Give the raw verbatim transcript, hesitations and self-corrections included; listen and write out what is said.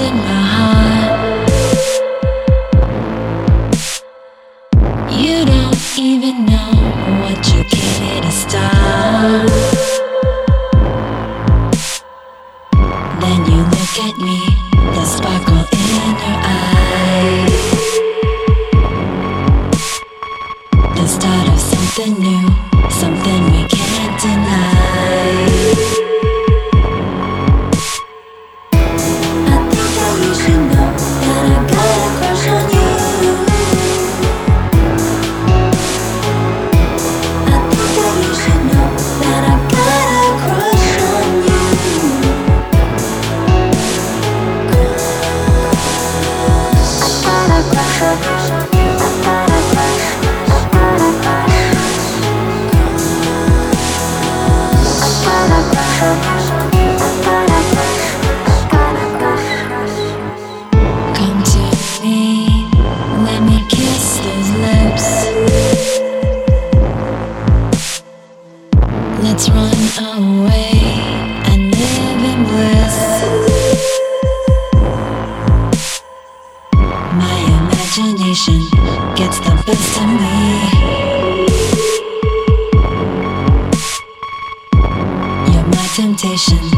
in my heart. You don't even know what you gave me to start. Then you look at me, the sparkle in your eye. The start of something new, something we can't deny. I think that you should know that I got a crush on you. I think that you should know that I got a crush on you. Crush. I got a crush on you. I got a crush. I got a crush. I got a crush on you. I got a crush. I got a crush. Come to me, let me kiss those lips. Let's run away and live in bliss. My imagination gets the best of me. You're my temptation,